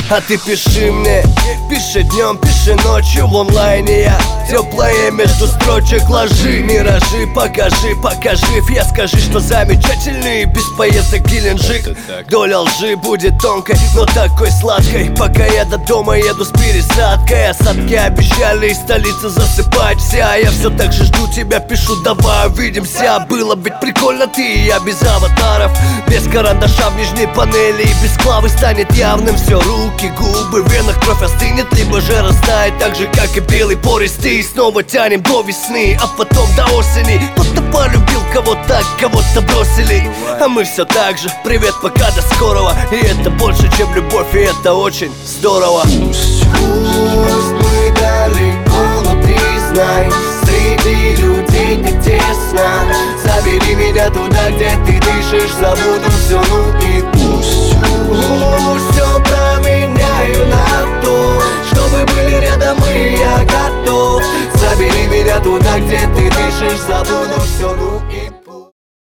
А ты пиши мне, пиши днем, пиши ночью в онлайне. Я теплое между строчек ложи. Миражи, покажи, я скажи, что замечательный. Без поездок Геленджик. Доля лжи будет тонкой, но такой сладкой. Пока я до дома еду с пересадкой. Осадки обещали из столицы засыпать вся. Я все так же жду тебя, пишу, давай увидимся. Было ведь прикольно, ты и я без аватаров, без карандаша в нижней панели и без клавы станет явным все. Руки, губы, в венах кровь остынет, либо же растает так же, как и белый пористый. И снова тянем до весны, а потом до осени. Кто-то полюбил кого-то, кого-то бросили, а мы все так же, привет, пока, до скорого. И это больше, чем любовь, и это очень здорово. Пусть мы далеко, но ты знай, среди людей так тесно. Забери меня туда, где ты дышишь, забуду все, ну и